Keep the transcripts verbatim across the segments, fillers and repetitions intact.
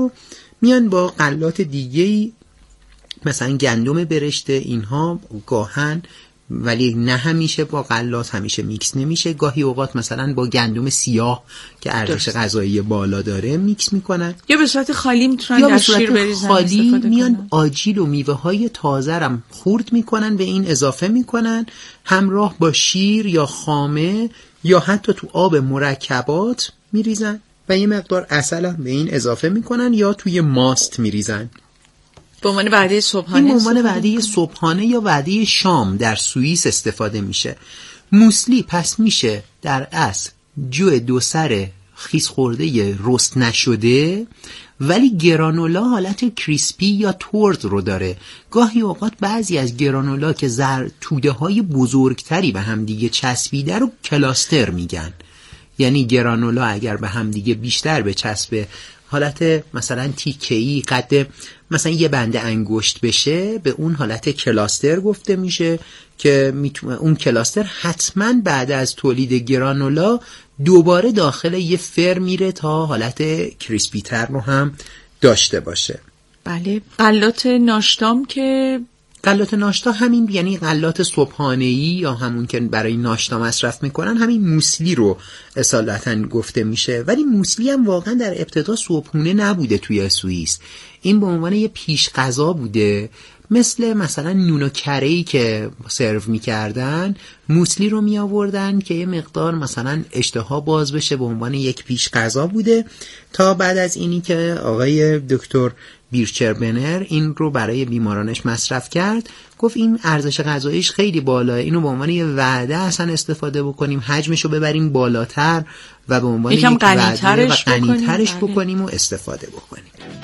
رو میان با غلات دیگه‌ای مثلا گندم برشته اینها گاهن، ولی نه همیشه با غلات همیشه میکس نمیشه، گاهی اوقات مثلا با گندم سیاه که ارزش غذایی بالا داره میکس میکنن، یا به صورت خالی میتونن در شیر بریزن، خالی میان آجیل و میوه های تازه رم خورد میکنن، به این اضافه میکنن همراه با شیر یا خامه یا حتی تو آب مرکبات میریزن و یه مقدار عسل هم به این اضافه میکنن یا توی ماست میریزن. به عنوان وعده صبحانه، این به عنوان وعده صبحانه یا وعده شام در سوئیس استفاده میشه. موسلی پس میشه در اصل جو دو سر خیس خورده رست نشده، ولی گرانولا حالت کریسپی یا تورت رو داره. گاهی اوقات بعضی از گرانولا که زر توده های بزرگتری به هم دیگه چسبیده رو کلاستر میگن، یعنی گرانولا اگر به هم دیگه بیشتر به چسبه حالت مثلا تیکه‌ای قد مثلا یه بند انگشت بشه، به اون حالت کلاستر گفته میشه که اون کلاستر حتما بعد از تولید گرانولا دوباره داخل یه فر میره تا حالت کریسپی تر رو هم داشته باشه. بله. غلات ناشتام که غلات ناشتا همین، یعنی غلات صبحانه‌ای یا همون که برای ناشتا مصرف میکنن، همین موسلی رو اصالتا گفته میشه. ولی موسلی هم واقعا در ابتدا صبحونه نبوده توی سوئیس، این به عنوان یه پیش غذا بوده، مثل مثلا نون و کره‌ای که سرو میکردن موسلی رو می آوردن که یه مقدار مثلا اشتها باز بشه، به عنوان یک پیش غذا بوده تا بعد از اینی که آقای دکتر بیرچربنر این رو برای بیمارانش مصرف کرد، گفت این ارزش غذاییش خیلی بالاه، اینو به عنوان یه وعده اصلا استفاده بکنیم، حجمش رو ببریم بالاتر و به عنوان یک وعده و غنی‌ترش بکنیم و استفاده بکنیم.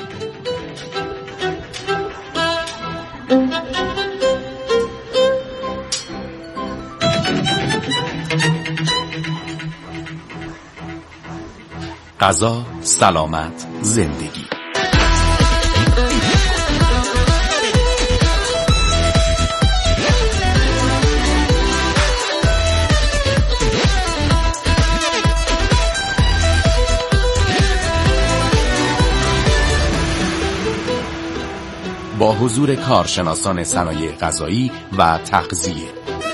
غذا، سلامت، زندگی. با حضور کارشناسان صنایع غذایی و تغذیه.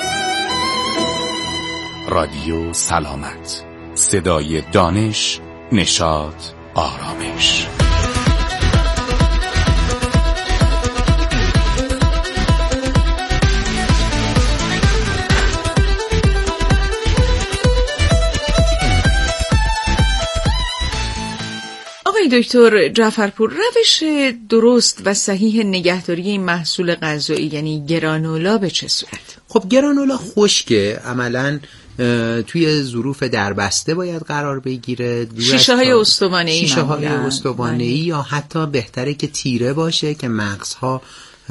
رادیو سلامت، صدای دانش، نشاط، آرامش. آقای دکتر جعفرپور، روش درست و صحیح نگهداری این محصول غذایی یعنی گرانولا به چه صورت؟ خب گرانولا خشکه، عملاً توی ظروف دربسته باید قرار بگیره، شیشه های استوانه‌ای، شیشه های استوانه‌ای یا حتی بهتره که تیره باشه که مغزها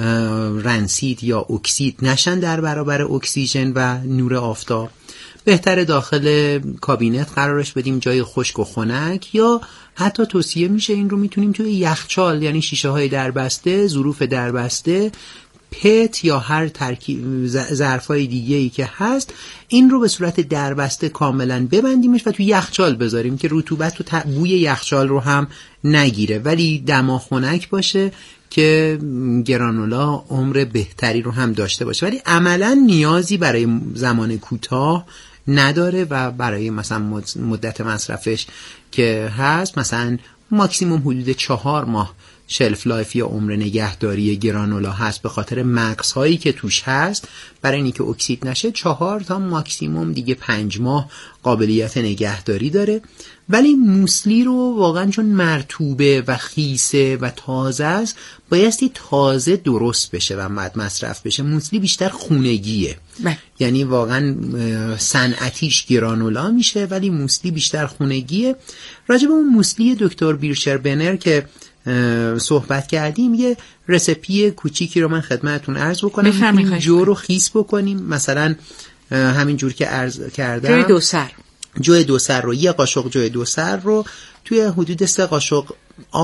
رنسید یا اکسید نشن در برابر اکسیژن و نور آفتاب. بهتره داخل کابینت قرارش بدیم، جای خشک و خنک، یا حتی توصیه میشه این رو میتونیم توی یخچال، یعنی شیشه های دربسته، ظروف دربسته، پت یا هر ترکیب ظرفای دیگه‌ای که هست، این رو به صورت دربسته کاملا ببندیمش و توی یخچال بذاریم که رطوبت و بوی یخچال رو هم نگیره، ولی دما خنک باشه که گرانولا عمر بهتری رو هم داشته باشه. ولی عملا نیازی برای زمان کوتاه نداره و برای مثلا مدت مصرفش که هست، مثلا ماکسیموم حدود چهار ماه شلف لایف یا عمر نگهداری گرانولا هست، به خاطر مغزهایی که توش هست. برای اینکه اکسید نشه چهار تا ماکسیموم دیگه پنج ماه قابلیت نگهداری داره. ولی موسلی رو واقعا چون مرطوبه و خیسه و تازه است، بایستی تازه درست بشه و بعد مصرف بشه. موسلی بیشتر خونگیه، یعنی واقعا صنعتیش گرانولا میشه، ولی موسلی بیشتر خونگیه. راجع به اون موسلی دکتر بیرچربنر که صحبت کردیم، یه رسپی کوچیکی رو من خدمتتون عرض بکنم. این جو رو خیس بکنیم، مثلا همین جور که عرض کردم، جوی دو سر جوی دو سر رو، یه قاشق جوی دو سر رو توی حدود سه قاشق آب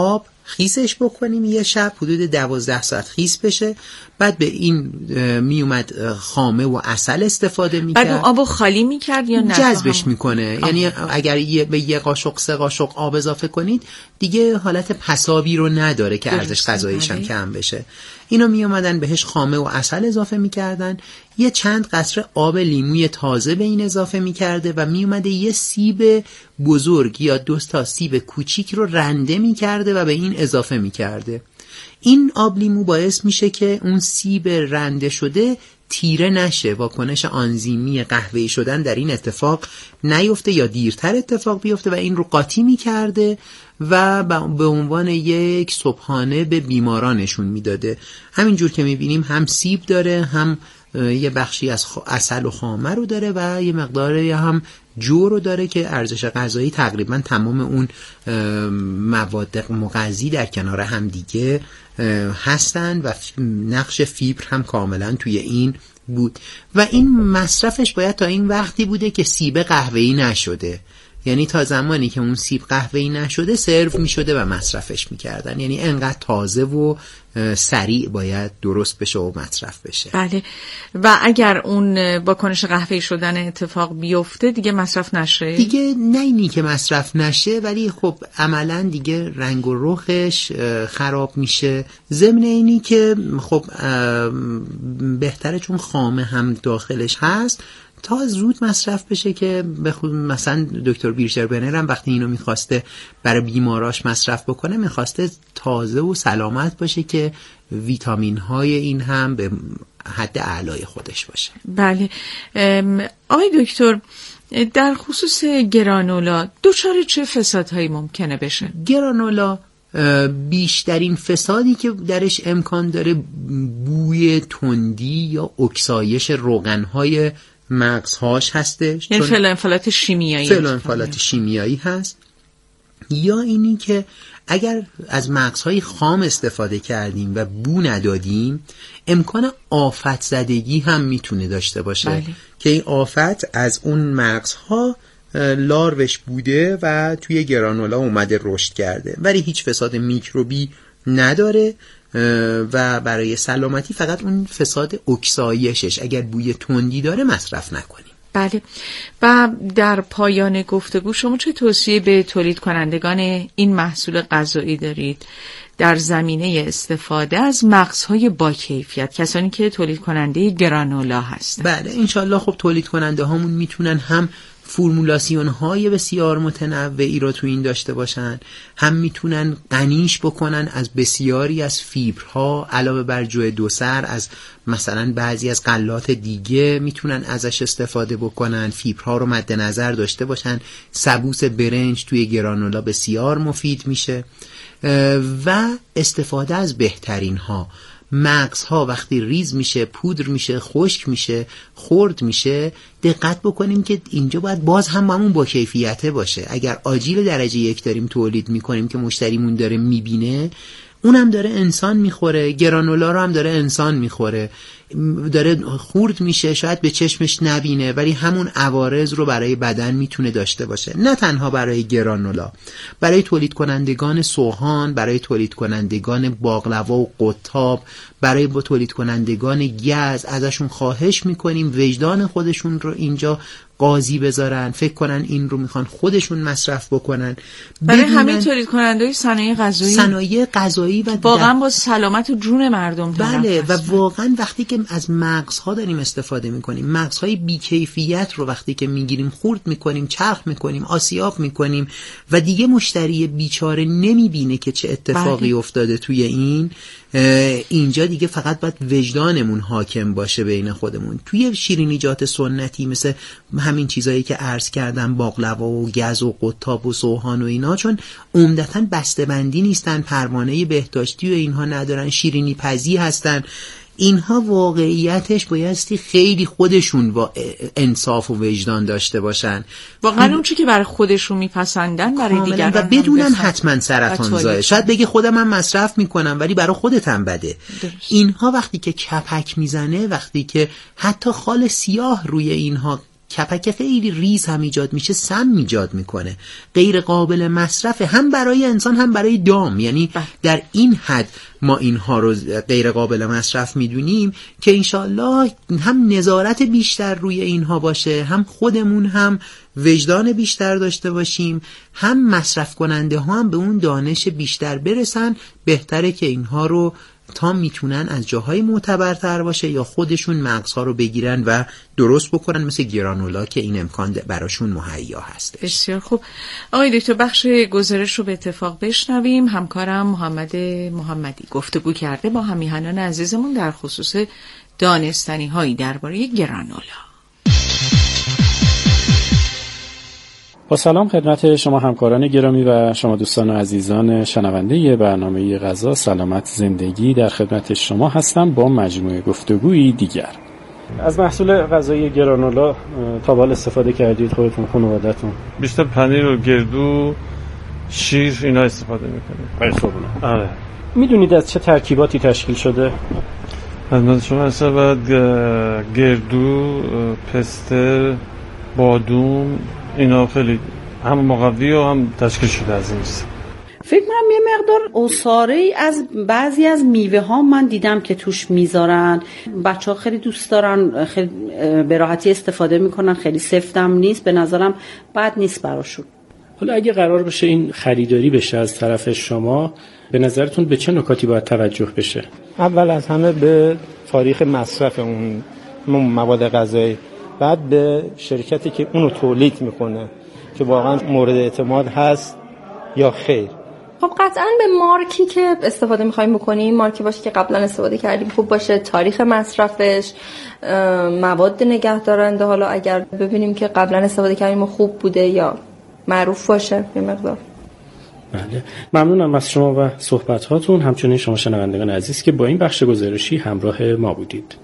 خیسش بکنیم یه شب حدود دوازده ساعت خیس بشه، بعد به این می اومد خامه و عسل استفاده میکرد. بعد اون آبو خالی میکرد یا نه جذبش هم... میکنه آه. یعنی اگر یه به یه قاشق سه قاشق آب اضافه کنید دیگه حالت پسابی رو نداره که ارزش غذاییش هم کم بشه. اینو می اومدن بهش خامه و عسل اضافه میکردن، یه چند قطره آب لیموی تازه به این اضافه میکرده و می اومده یه سیب بزرگ یا دو تا سیب کوچیک رو رنده میکرده و به این اضافه میکرده. این آب لیمو باعث میشه که اون سیب رنده شده تیره نشه، واکنش آنزیمی قهوه‌ای شدن در این اتفاق نیفته یا دیرتر اتفاق بیفته و این رو قاطی میکرده و به عنوان یک صبحانه به بیمارانشون میداده. همینجور که میبینیم هم سیب داره، هم یه بخشی از عسل و خامه رو داره و یه مقداری هم جو رو داره که ارزش غذایی تقریبا تمام اون مواد مغذی در کنار هم دیگه هستن و نقش فیبر هم کاملا توی این بود و این مصرفش باید تا این وقتی بوده که سیب قهوه‌ای نشده، یعنی تا زمانی که اون سیب قهوه‌ای نشده سرو می‌شده و مصرفش می‌کردن، یعنی انقدر تازه و سریع باید درست بشه و مصرف بشه. بله. و اگر اون واکنش قهوه‌ای شدن اتفاق بیفته دیگه مصرف نشه؟ دیگه نه اینی که مصرف نشه، ولی خب عملاً دیگه رنگ و رخش خراب میشه. ضمن اینی که خب بهتره چون خامه هم داخلش هست تا زود مصرف بشه که بخود مثلا دکتر بیرشربنر هم وقتی اینو میخواسته برای بیماراش مصرف بکنه میخواسته تازه و سلامت باشه که ویتامین های این هم به حد اعلای خودش باشه. بله. آقای دکتر در خصوص گرانولا دچار چه فسادهایی ممکنه بشه؟ گرانولا بیشترین فسادی که درش امکان داره بوی تندی یا اکسایش روغنهای مغزهاش هستش، یعنی فعالانفعالات شیمیایی فعالانفعالات شیمیایی هست، یا اینی که اگر از مغزهای خام استفاده کردیم و بو ندادیم امکان آفت زدگی هم میتونه داشته باشه. بله. که این آفت از اون مغزها لاروش بوده و توی گرانولا اومده رشد کرده، ولی هیچ فساد میکروبی نداره و برای سلامتی فقط اون فساد اکسایشش اگر بوی تندی داره مصرف نکنیم. بله. و در پایان گفتگو شما چه توصیه به تولید کنندگان این محصول غذایی دارید در زمینه استفاده از مغزهای با کیفیت، کسانی که تولید کننده گرانولا هستن؟ بله انشالله خب تولید کننده هامون میتونن هم فرمولاسیون های بسیار متنوعی رو تو این داشته باشن، هم میتونن غنیش بکنن از بسیاری از فیبرها، علاوه بر جو دوسر از مثلا بعضی از غلات دیگه میتونن ازش استفاده بکنن، فیبرها رو مد نظر داشته باشن. سبوس برنج توی گرانولا بسیار مفید میشه و استفاده از بهترین ها. مغزها وقتی ریز میشه، پودر میشه، خشک میشه، خرد میشه، دقت بکنیم که اینجا باید باز هم همون با کیفیته باشه. اگر آجیل درجه یک داریم تولید میکنیم که مشتریمون داره میبینه، اونم داره انسان میخوره، گرانولا رو هم داره انسان میخوره، داره خورد میشه، شاید به چشمش نبینه ولی همون عوارض رو برای بدن میتونه داشته باشه. نه تنها برای گرانولا، برای تولید کنندگان سوهان، برای تولید کنندگان باقلوا و قطاب، برای با تولید کنندگان گز ازشون خواهش میکنیم وجدان خودشون رو اینجا قاضی بذارن، فکر کنن این رو میخوان خودشون مصرف بکنن. برای همه تولید کننده صنایع غذایی صنایع غذایی و واقعا با سلامت و جون مردم. بله و واقعا وقتی که از مغزها داریم استفاده میکنیم، مغزهای بیکیفیت رو وقتی که میگیریم خورد میکنیم، چرخ میکنیم، آسیاب میکنیم و دیگه مشتری بیچاره نمیبینه که چه اتفاقی بله. افتاده توی این اینجا دیگه فقط باید وجدانمون حاکم باشه بین خودمون. توی شیرینیجات سنتی مثل همین چیزایی که عرض کردم، باقلوا و گز و قطاب و سوهان و اینا، چون عمدتاً بسته‌بندی نیستن، پروانه بهداشتی و اینها ندارن، شیرینی پزی هستن، اینها واقعیتش بایستی خیلی خودشون با انصاف و وجدان داشته باشن، واقعا اون چیزی که برای خودشون میپسندن برای دیگران و بدونن حتما سرطان زای. شاید بگه خودم هم مصرف میکنم ولی برای خودت هم بده. درست. اینها وقتی که کپک میزنه، وقتی که حتی خال سیاه روی اینها کپک خیلی ریز هم ایجاد میشه، سم ایجاد میکنه، غیر قابل مصرفه هم برای انسان هم برای دام. یعنی در این حد ما اینها رو غیر قابل مصرف میدونیم که انشالله هم نظارت بیشتر روی اینها باشه، هم خودمون هم وجدان بیشتر داشته باشیم، هم مصرف کننده ها هم به اون دانش بیشتر برسن. بهتره که اینها رو تا میتونن از جاهای معتبرتر باشه یا خودشون مغزها رو بگیرن و درست بکنن، مثل گرانولا که این امکان براشون مهیا هست. بسیار خوب. آقای دکتر، بخش گزارش رو به اتفاق بشنویم. همکارم محمد محمدی گفتگو کرده با همیهنان عزیزمون در خصوص دانستنی هایی درباره گرانولا. با سلام خدمت شما همکاران گرامی و شما دوستان و عزیزان شنونده برنامه غذا سلامت زندگی، در خدمت شما هستم با مجموعه گفتگویی دیگر. از محصول غذایی گرانولا تا حالا استفاده کردید خودتون، خانواده‌تون؟ بیشتر پنیر و گردو، شیر اینا استفاده میکنیم. برسونه. آره. میدونید از چه ترکیباتی تشکیل شده؟ خدمت شما هستم. بعد گردو، پسته، بادوم، اینا خیلی هم مقوی و هم تشکیل شده از این است. فکر کنم یه مقدار عصاره ای از بعضی از میوه ها من دیدم که توش میذارن. بچه ها خیلی دوست دارن، خیلی به راحتی استفاده میکنن، خیلی سفتم نیست، به نظرم بد نیست براشون. حالا اگه قرار بشه این خریداری بشه از طرف شما، به نظرتون به چه نکاتی باید توجه بشه؟ اول از همه به تاریخ مصرف اون مواد غذایی، بعد به شرکتی که اونو تولید میکنه که واقعا مورد اعتماد هست یا خیر. خب قطعاً به مارکی که استفاده می‌خوایم بکنیم، مارکی باشه که قبلا استفاده کردیم، خوب باشه، تاریخ مصرفش، مواد نگهدارنده، حالا اگر ببینیم که قبلا استفاده کردیم و خوب بوده یا معروف باشه یه مقدار. بله، ممنونم از شما و صحبت‌هاتون، همچنین شما شنوندگان عزیز که با این بخش گزارشی همراه ما بودید.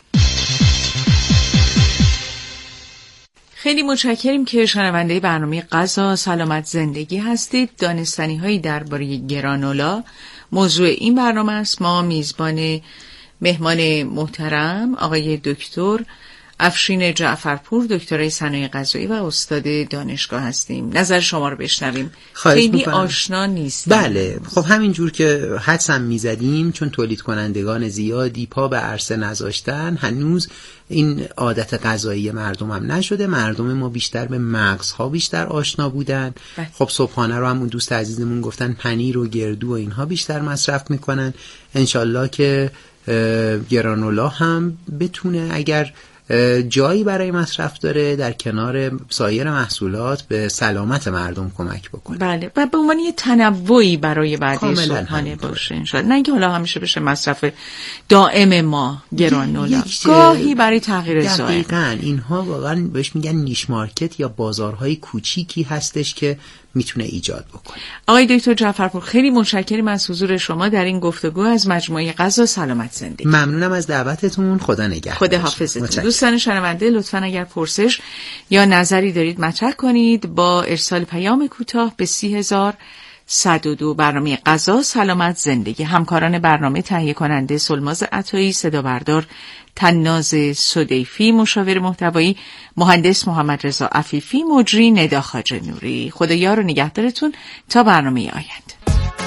خیلی متشکریم که شنونده برنامه غذا سلامت زندگی هستید. دانستنی هایی درباره گرانولا موضوع این برنامه است. ما میزبان مهمان محترم آقای دکتر افشین جعفرپور، دکترای صنایع غذایی و استاد دانشگاه هستیم. نظر شما رو بشنویم. خیلی آشنا نیست. بله، خب همینجور که حدسم میزدیم، چون تولید کنندگان زیادی پا به عرصه نذاشتن، هنوز این عادت غذایی مردم هم نشده. مردم ما بیشتر به مغزها بیشتر آشنا بودن. بله. خب صبحانه رو هم اون دوست عزیزمون گفتن پنیر و گردو و اینها بیشتر مصرف میکنن. انشالله که گرانولا هم بتونه اگر جایی برای مصرف داره در کنار سایر محصولات به سلامت مردم کمک بکنه. بله، و به عنوان یه تنوعی برای بعدی صبحانه باشه انشاءالله، نه اینکه حالا همیشه بشه مصرف دائم ما گرانولا، گاهی برای تغییر ذائقه. دقیقاً اینها واقعا بهش میگن نیش مارکت یا بازارهای کوچیکی هستش که میتونه ایجاد بکنه. آقای دکتر جعفرپور، خیلی متشکرم از حضور شما در این گفتگو از مجموعه غذا سلامت زندگی. ممنونم از دعوتتون. خدا نگهدار. خدا حافظتون. دوستان شنونده، لطفاً اگر پرسش یا نظری دارید مطرح کنید با ارسال پیام کوتاه به سی هزار صد و دو. برنامه غذا سلامت زندگی. همکاران برنامه تهیه کننده سلماز عطایی، صدا بردار تناز سدیفی، مشاور محتوایی مهندس محمد رضا عفیفی، مجری ندا خواجه نوری. خدا یار و نگهدارتون تا برنامه آینده.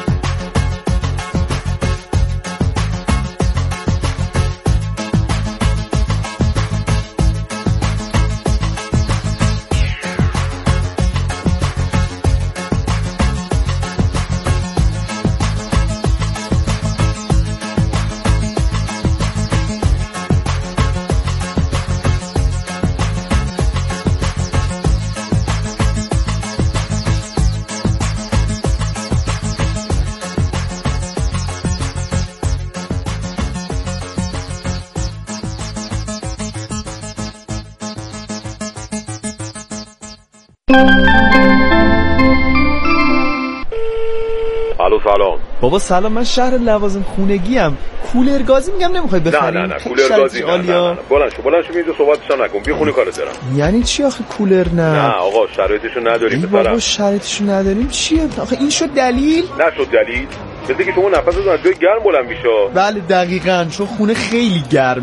الو سلام. بابا سلام، من شهر لوازم خونگی ام. کولر گازی میگم نمیخوای بخری؟ نه نه نه کولر گازی نه, نه, نه, نه. بلند شو بلند شو اینجا صحبتشو نکن، بی خونه کارت دارم. یعنی چی آخه کولر نه؟ نه آقا شرایطشو نداریم بفرام. بابا شرایطشو نداریم چیه؟ آخه این شد دلیل؟ نشد دلیل. بذار که شما نفستون از جای گرم بلند میشه. بله دقیقاً، چون خونه خیلی گرمه.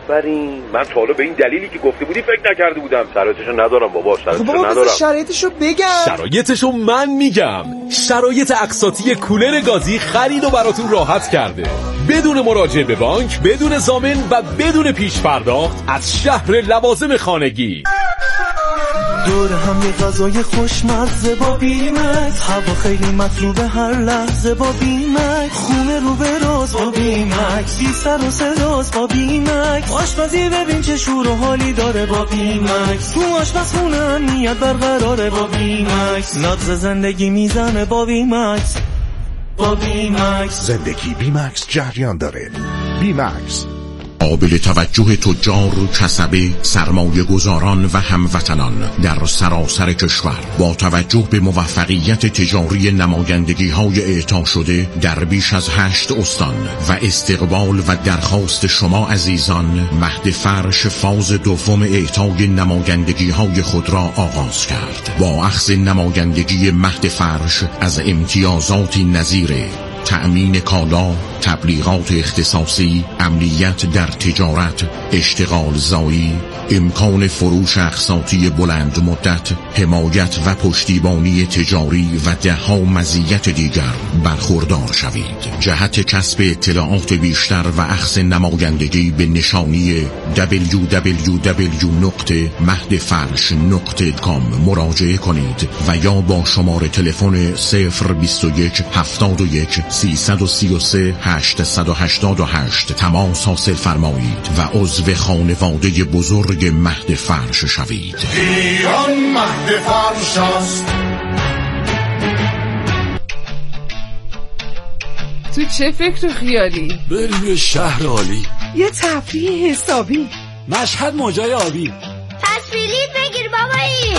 آفرین، من تا حالا به این دلیلی که گفته بودی فکر نکرده بودم. شرایطشو ندارم بابا، شرایطشو بابا ندارم. شرایطشو بگم. شرایطشو من میگم. شرایط اقساطی کولر گازی خرید و براتون راحت کرده، بدون مراجعه به بانک، بدون ضامن و بدون پیش پرداخت، از شهر لوازم خانگی. دور هم یه غذای خوشمزه با بیمکس، هوا خیلی مطلوبه هر لحظه با بیمکس، خونه رو به راز با بیمکس، بی سر و صداست با بیمکس، آشپزی ببین چه شور و حالی داره با بیمکس، تو آشپزخونه امنیت برقراره با بیمکس، نبض زندگی میزنه با بیمکس، با بیمکس. زندگی بیمکس جریان داره. بیمکس قابل توجه تجار، کسبه، سرمایه گذاران و هموطنان در سراسر کشور با توجه به موفقیت تجاری نمایندگی های اعطا شده در بیش از هشت استان و استقبال و درخواست شما عزیزان، مهد فرش فاز دوم اعطای نمایندگی های خود را آغاز کرد. با اخذ نمایندگی مهد فرش از امتیازاتی نظیر تأمین کالا، تبلیغات اختصاصی، امنیت در تجارت، اشتغال زایی، امکان فروش اقساطی بلند مدت، حمایت و پشتیبانی تجاری و دهها مزیت دیگر برخوردار شوید. جهت کسب اطلاعات بیشتر و اخذ نمایندگی به نشانی دبلیو دبلیو دبلیو دات مهد فرش دات کام مراجعه کنید و یا با شماره تلفن صفر بیست و یک هفتاد و یک سیصد و سی و سه هشتصد و هشتاد و هشت تماس حاصل فرمایید و عضو خانواده بزرگ مهد فرش شوید. ایران مهد فرش است. تو چه فکر و خیالی؟ بریم یه شهر عالی، یه تفریح حسابی، مشهد موجای آبی. تصویری بگیر بابایی.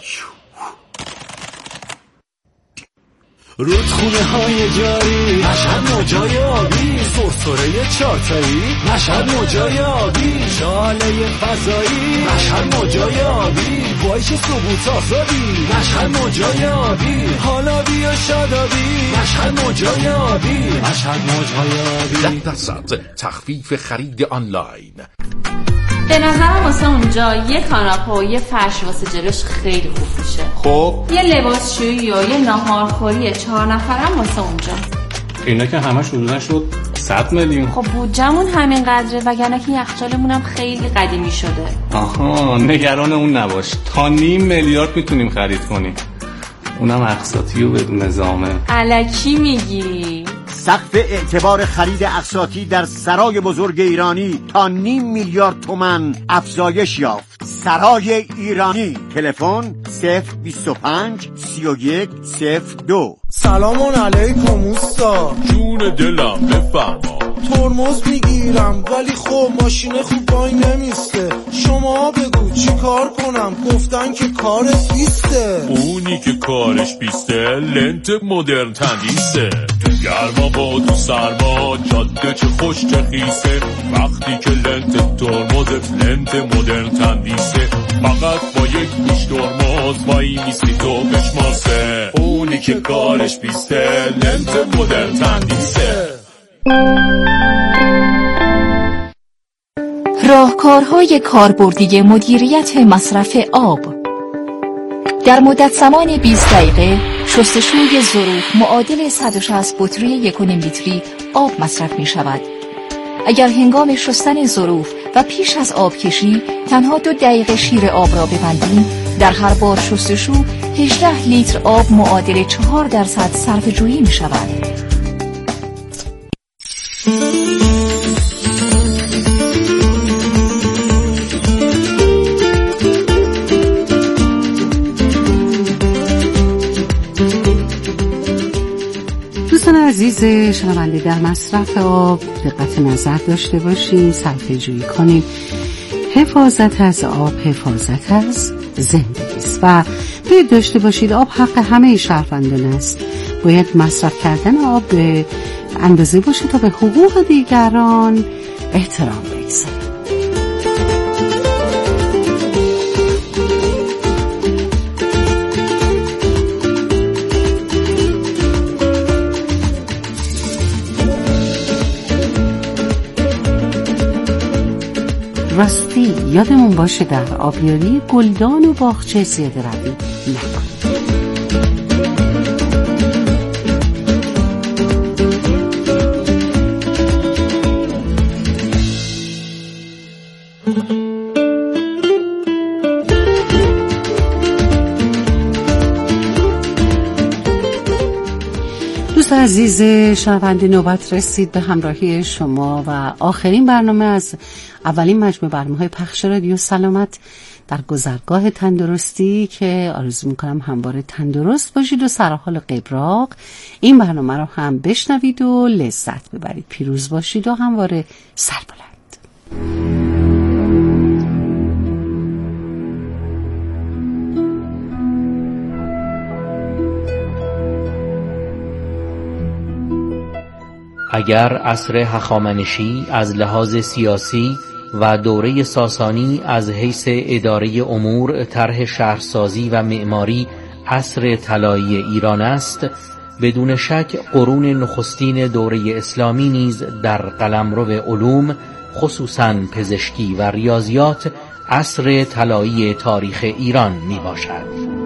رودخونه های جاری، مشهد موجای آبی، سرسره چارتایی، مشهد موجای آبی، شاله فضایی، مشهد موجای آبی، وایش ثبوت آزادی، مشهد موجای آبی، حالا بیا شادابی، مشهد موجای آبی، مشهد موجای آبی. ده درصد تخفیف خرید آنلاین. به نظرم واسه اونجا یه کاناپه و یه فرش واسه جلوش خیلی خوب میشه. خب یه لباسشویی و یه ناهارخوری چهار نفرم واسه اونجا. اینا که همش حدوداً شد صد میلیون. خب بودجمون همین قدره، وگرنه که یخچالمونم خیلی قدیمی شده. آها، نگران اون نباش، تا نیم میلیارد میتونیم خرید کنیم، اونم اقساطی و بدون ضامن. الکی میگی؟ سقف اعتبار خرید اقساطی در سرای بزرگ ایرانی تا نیم میلیارد تومان افزایش یافت. سرای ایرانی، تلفن صفر بیست و پنج سی و یک صفر دو. سلام علیکم اوستا. جون دلم بفرما. ترمز میگیرم ولی خب ماشین خوب وای نمیسته، شما بگو چی کار کنم؟ گفتن که کارت بیسته. اونی که کارش بیسته لنت مدرن تندیسه، تو گرما با تو سرما جاده چه خوش چه خیسه، وقتی که لنت ترمزت لنت مدرن تندیسه، فقط با یک گوش ترمز وای میستی تو بشماسه، اونی که کارش بیسته لنت مدرن تندیسه. راهکارهای کاربردی مدیریت مصرف آب. در مدت زمان بیست دقیقه شستشوی ظروف معادل صد و شصت بطری یک و نیم لیتری آب مصرف می شود. اگر هنگام شستن ظروف و پیش از آب کشی تنها دو دقیقه شیر آب را ببندیم، در هر بار شستشو هجده لیتر آب معادل چهار درصد صرفه جویی می شود. دوستان عزیز شنونده، در مصرف آب دقت نظر داشته باشید، صرفه جویی کنید. حفاظت از آب حفاظت از زندگی است و باید داشته باشید آب حق همه شهروندان است. باید مصرف کردن آب به اندازه باشه تا به حقوق دیگران احترام بگذارید. راستی یادمون باشه در آبیاری گلدان و باغچه زیاده روی نکنیم. دوست عزیز شنونده، نوبت رسید به همراهی شما و آخرین برنامه از اولین مجموعه برنامه‌های پخش رادیو سلامت در گذرگاه تندرستی که آرزو میکنم همواره تندرست باشید و سرحال قبراق. این برنامه رو هم بشنوید و لذت ببرید. پیروز باشید و همواره سربلند. اگر عصر هخامنشی از لحاظ سیاسی و دوره ساسانی از حیث اداره امور، طرح شهرسازی و معماری عصر طلایی ایران است، بدون شک قرون نخستین دوره اسلامی نیز در قلمرو علوم، خصوصاً پزشکی و ریاضیات، عصر طلایی تاریخ ایران می باشد.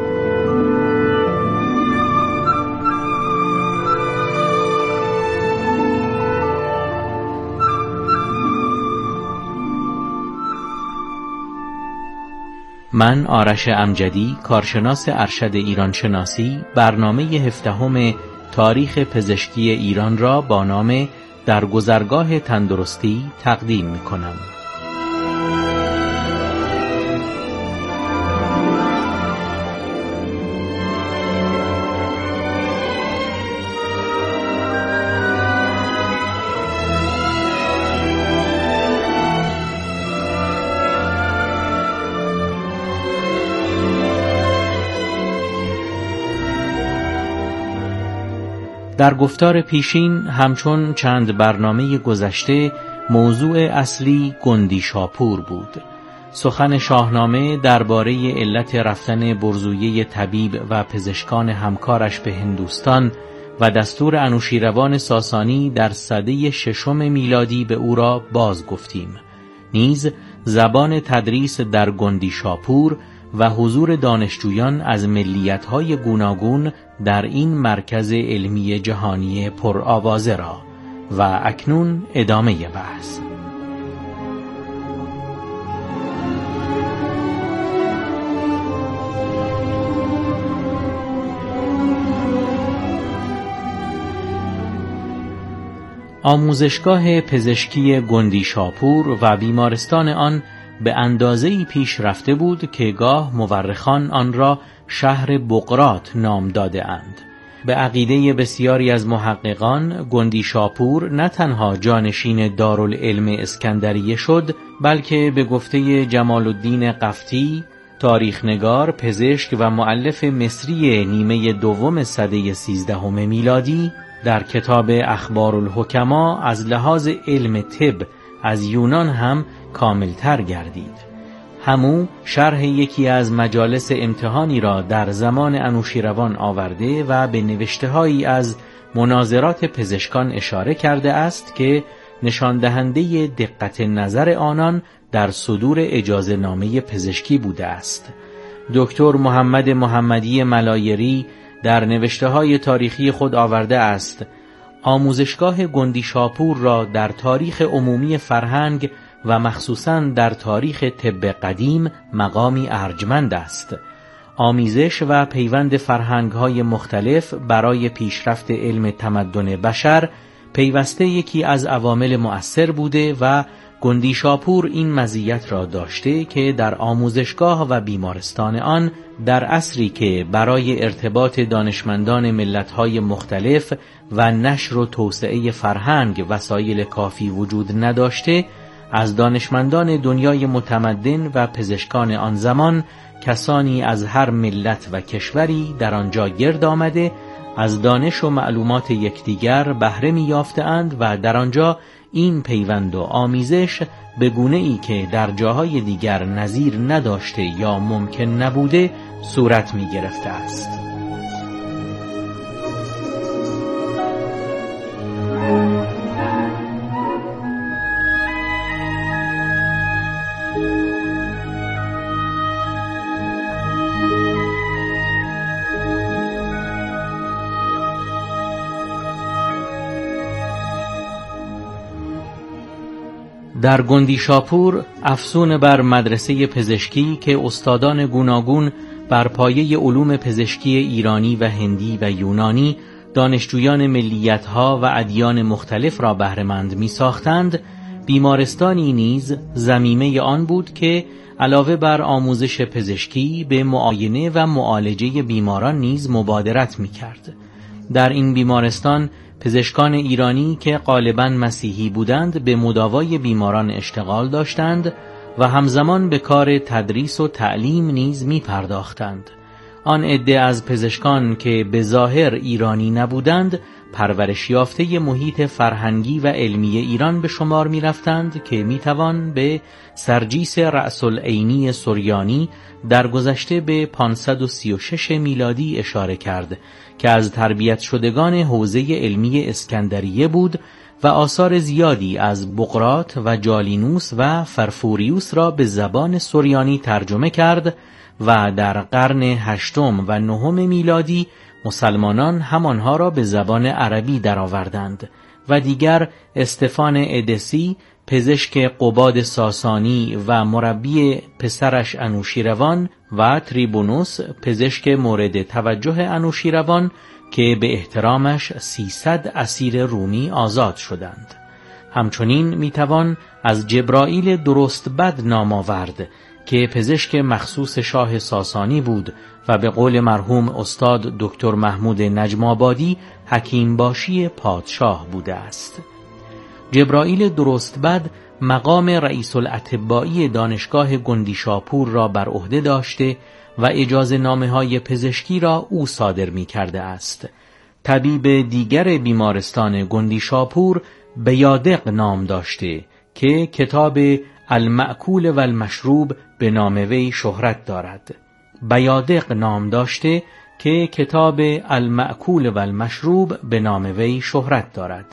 من آرش امجدی، کارشناس ارشد ایران شناسی، برنامه هفدهم تاریخ پزشکی ایران را با نام در گذرگاه تندرستی تقدیم می کنم. در گفتار پیشین همچون چند برنامه گذشته موضوع اصلی گندی شاپور بود. سخن شاهنامه درباره علت رفتن برزویه طبیب و پزشکان همکارش به هندوستان و دستور انوشیروان ساسانی در سده ششم میلادی به او را باز گفتیم. نیز زبان تدریس در گندی شاپور و حضور دانشجویان از ملیت‌های گوناگون در این مرکز علمی جهانی پرآوازه را و اکنون ادامه بحث. آموزشگاه پزشکی گندی شاپور و بیمارستان آن به اندازه‌ای پیش رفته بود که گاه مورخان آن را شهر بقراط نام داده اند. به عقیده بسیاری از محققان گندی شاپور نه تنها جانشین دارالعلم اسکندریه شد، بلکه به گفته جمال الدین قفطی، تاریخنگار، پزشک و مؤلف مصری نیمه دوم سده سیزدهم میلادی، در کتاب اخبار الحکما از لحاظ علم طب از یونان هم کاملتر گردید. همو شرح یکی از مجالس امتحانی را در زمان انوشیروان آورده و به نوشته‌هایی از مناظرات پزشکان اشاره کرده است که نشان دهنده دقت نظر آنان در صدور اجازه نامه پزشکی بوده است. دکتر محمد محمدی ملایری در نوشته‌های تاریخی خود آورده است: آموزشگاه گندی شاپور را در تاریخ عمومی فرهنگ و مخصوصاً در تاریخ طب قدیم مقامی ارجمند است. آمیزش و پیوند فرهنگ‌های مختلف برای پیشرفت علم تمدن بشر پیوسته یکی از عوامل مؤثر بوده و گندی شاپور این مزیت را داشته که در آموزشگاه و بیمارستان آن در عصری که برای ارتباط دانشمندان ملت‌های مختلف و نشر و توسعه فرهنگ وسایل کافی وجود نداشته، از دانشمندان دنیای متمدن و پزشکان آن زمان کسانی از هر ملت و کشوری در آنجا گرد آمده از دانش و معلومات یکدیگر بهره می یافتند و در آنجا این پیوند و آمیزش به گونه‌ای که در جاهای دیگر نظیر نداشته یا ممکن نبوده صورت می گرفته است. در گندیشاپور افسون بر مدرسه پزشکی که استادان گوناگون بر پایه علوم پزشکی ایرانی و هندی و یونانی دانشجویان ملیت‌ها و ادیان مختلف را بهره‌مند می‌ساختند، بیمارستانی نیز ضمیمه آن بود که علاوه بر آموزش پزشکی به معاینه و معالجه بیماران نیز مبادرت می‌کرد. در این بیمارستان پزشکان ایرانی که غالباً مسیحی بودند به مداوای بیماران اشتغال داشتند و همزمان به کار تدریس و تعلیم نیز می پرداختند. آن عده از پزشکان که به ظاهر ایرانی نبودند پرورش یافته محیط فرهنگی و علمی ایران به شمار می رفتند که می توان به سرجیس رأس العینی سریانی در گذشته به پانصد و سی و شش میلادی اشاره کرد که از تربیت شدگان حوزه علمی اسکندریه بود و آثار زیادی از بقراط و جالینوس و فرفوریوس را به زبان سریانی ترجمه کرد و در قرن هشتم و نهم میلادی مسلمانان همانها را به زبان عربی درآوردند و دیگر استفان ادسی پزشک قباد ساسانی و مربی پسرش انوشیروان و تریبونوس پزشک مورد توجه انوشیروان که به احترامش سیصد اسیر رومی آزاد شدند. همچنین میتوان از جبرائیل درست بد نام آورد که پزشک مخصوص شاه ساسانی بود و به قول مرحوم استاد دکتر محمود نجم‌آبادی حکیم باشی پادشاه بوده است. جبرائیل درست بد مقام رئیس الاطبایی دانشگاه گندیشاپور را بر عهده داشته و اجازه نامه های پزشکی را او صادر می کرده است. طبیب دیگر بیمارستان گندیشاپور بیادق نام داشته که کتاب المأکول و المشروب به نام وی شهرت دارد. بیادق نام داشته که کتاب المأکول و المشروب به نام وی شهرت دارد.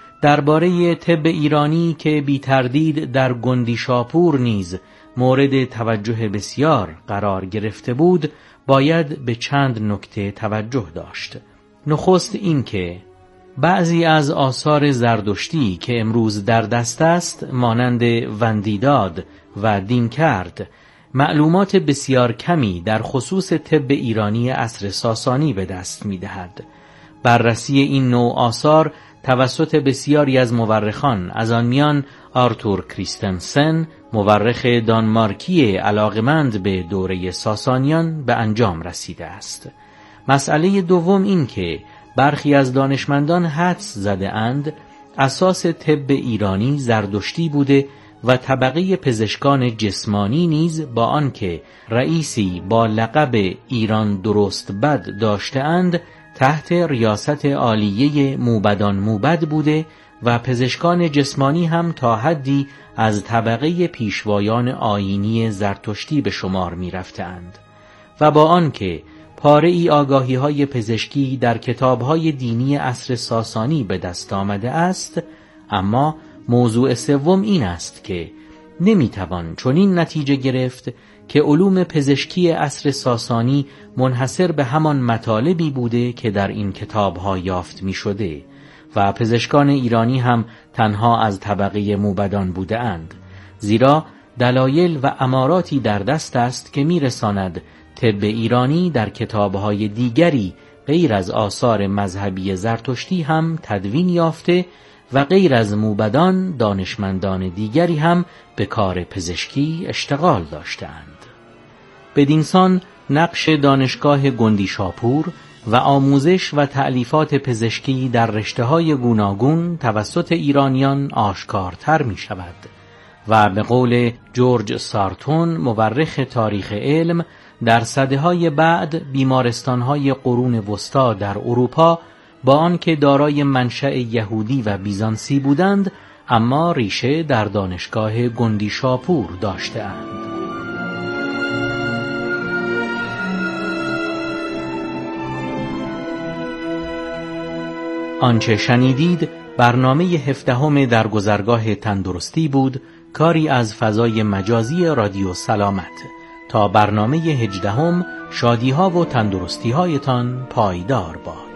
درباره طب ایرانی که بی تردید در گندیشاپور نیز مورد توجه بسیار قرار گرفته بود باید به چند نکته توجه داشت. نخست این که بعضی از آثار زردشتی که امروز در دست است مانند وندیداد و دینکرد معلومات بسیار کمی در خصوص طب ایرانی عصر ساسانی به دست می دهد. بررسی این نوع آثار توسط بسیاری از مورخان از آن میان آرتور کریستنسن مورخ دانمارکی علاقمند به دوره ساسانیان به انجام رسیده است. مسئله دوم این که برخی از دانشمندان حدس زده اند اساس طب ایرانی زردشتی بوده و طبقه پزشکان جسمانی نیز با آنکه رئیسی با لقب ایران درست بد داشته‌اند تحت ریاست عالیه موبدان موبد بوده و پزشکان جسمانی هم تا حدی از طبقه پیشوایان آیینی زرتشتی به شمار می رفتند و با آنکه پاره ای آگاهی های پزشکی در کتاب های دینی عصر ساسانی به دست آمده است، اما موضوع سوم این است که نمیتوان چنین نتیجه گرفت که علوم پزشکی عصر ساسانی منحصر به همان مطالبی بوده که در این کتاب‌ها یافت می‌شده و پزشکان ایرانی هم تنها از طبقه موبدان بوده اند، زیرا دلایل و اماراتی در دست است که می‌رساند طب ایرانی در کتاب‌های دیگری غیر از آثار مذهبی زرتشتی هم تدوین یافته و غیر از موبدان دانشمندان دیگری هم به کار پزشکی اشتغال داشتند. بدینسان نقش دانشگاه گندیشاپور و آموزش و تألیفات پزشکی در رشته‌های گوناگون توسط ایرانیان آشکارتر می شود و به قول جورج سارتون مورخ تاریخ علم در سده‌های بعد بیمارستان‌های قرون وسطی در اروپا با آنکه دارای منشأ یهودی و بیزانسی بودند اما ریشه در دانشگاه گندیشاپور داشته‌اند. آنچه شنیدید برنامه هفدهم در گذرگاه تندرستی بود، کاری از فضای مجازی رادیو سلامت. تا برنامه هجدهم شادی‌ها و تندرستی‌هایتان پایدار باد.